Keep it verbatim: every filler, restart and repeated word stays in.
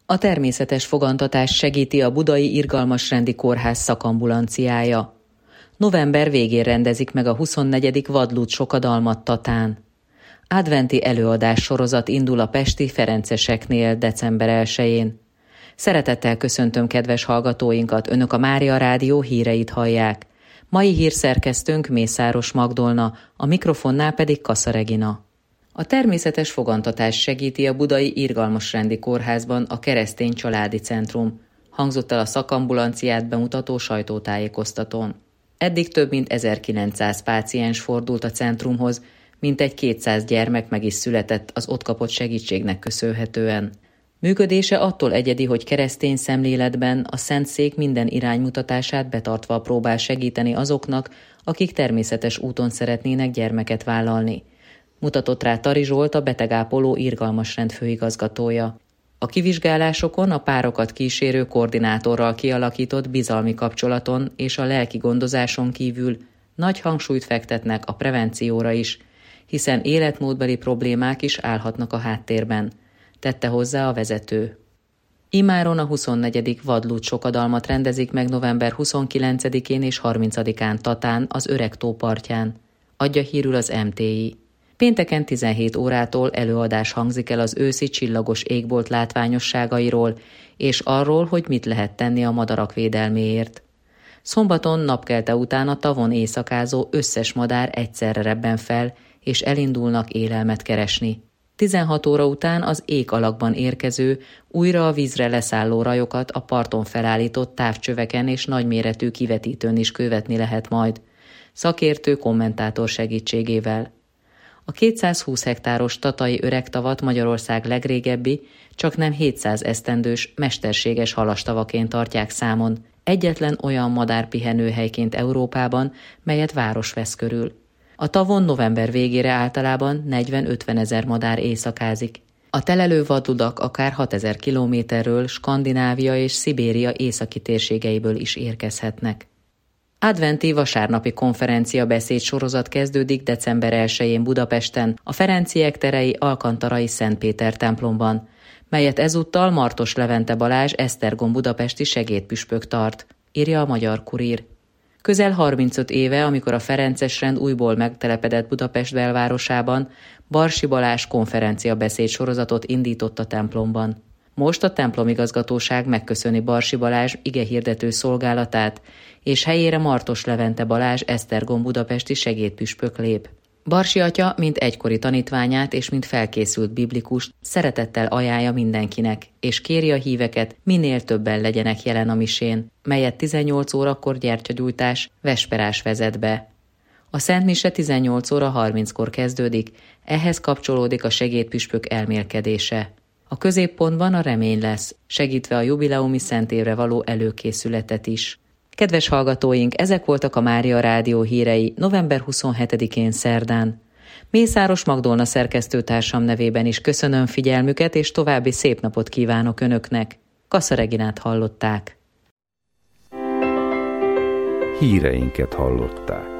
A természetes fogantatást segíti a Budai Irgalmasrendi Kórház szakambulanciája. November végén rendezik meg a huszonnegyedik vadlúd sokadalmat Tatán. Adventi előadás sorozat indul a pesti ferenceseknél december elsején. Szeretettel köszöntöm kedves hallgatóinkat, önök a Mária Rádió híreit hallják. Mai hírszerkesztőnk Mészáros Magdolna, a mikrofonnál pedig Kassa Regina. A természetes fogantatás segíti a Budai Irgalmasrendi Kórházban a Keresztény Családi Centrum, hangzott el a szakambulanciát bemutató sajtótájékoztatón. Eddig több mint ezerkilencszáz páciens fordult a centrumhoz, mintegy kétszáz gyermek meg is született az ott kapott segítségnek köszönhetően. Működése attól egyedi, hogy keresztény szemléletben a Szentszék minden iránymutatását betartva próbál segíteni azoknak, akik természetes úton szeretnének gyermeket vállalni. Mutatott rá Tari Zsolt, a betegápoló Irgalmasrend főigazgatója. A kivizsgálásokon a párokat kísérő koordinátorral kialakított bizalmi kapcsolaton és a lelki gondozáson kívül nagy hangsúlyt fektetnek a prevencióra is, hiszen életmódbeli problémák is állhatnak a háttérben, tette hozzá a vezető. Imáron a huszonnegyedik vadlúd sokadalmat rendezik meg november huszonkilencedikén és harmincadikán Tatán, az Öregtó partján, adja hírül az em té i. Pénteken tizenhét órától előadás hangzik el az őszi csillagos égbolt látványosságairól, és arról, hogy mit lehet tenni a madarak védelméért. Szombaton napkelte után a tavon éjszakázó összes madár egyszerre rebben fel, és elindulnak élelmet keresni. tizenhat óra után az ég alakban érkező, újra a vízre leszálló rajokat a parton felállított távcsöveken és nagyméretű kivetítőn is követni lehet majd, szakértő kommentátor segítségével. A kétszázhúsz hektáros tatai öregtavat Magyarország legrégebbi, csaknem hétszáz esztendős, mesterséges halastavaként tartják számon, egyetlen olyan madárpihenőhelyként Európában, melyet város vesz körül. A tavon november végére általában negyven-ötven ezer madár éjszakázik. A telelő vadludak akár hatezer kilométerről Skandinávia és Szibéria északi térségeiből is érkezhetnek. Adventi vasárnapi konferencia beszéd sorozat kezdődik december elsején Budapesten, a Ferenciek terei Alkantarai Szent Péter templomban, melyet ezúttal Martos Levente Balázs Esztergom budapesti segédpüspök tart, írja a Magyar Kurír. Közel harmincöt éve, amikor a ferences rend újból megtelepedett Budapest belvárosában, Barsi Balázs konferencia beszéd sorozatot indított a templomban. Most a templomigazgatóság megköszöni Barsi Balázs igehirdető szolgálatát, és helyére Martos Levente Balázs Esztergom budapesti segédpüspök lép. Barsi atya, mint egykori tanítványát és mint felkészült biblikus, szeretettel ajánlja mindenkinek, és kéri a híveket, minél többen legyenek jelen a misén, melyet tizennyolc órakor gyertyagyújtás, vesperás vezet be. A Szent Mise tizennyolc óra harminckor kezdődik, ehhez kapcsolódik a segédpüspök elmélkedése. A középpontban a remény lesz, segítve a jubileumi szentévre való előkészületet is. Kedves hallgatóink, ezek voltak a Mária Rádió hírei november huszonhetedikén szerdán. Mészáros Magdolna szerkesztőtársam nevében is köszönöm figyelmüket, és további szép napot kívánok önöknek. Kassa Reginát hallották. Híreinket hallották.